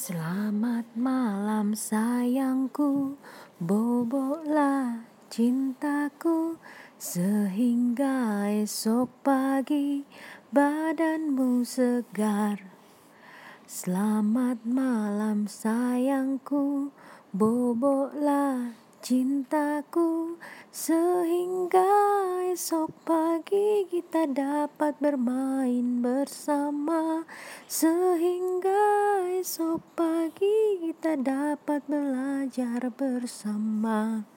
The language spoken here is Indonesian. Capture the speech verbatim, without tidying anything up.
Selamat malam sayangku, bobolah cintaku, sehingga esok pagi badanmu segar. Selamat malam sayangku, bobolah cintaku, sehingga esok pagi kita dapat bermain bersama. Sehingga esok pagi kita dapat belajar bersama.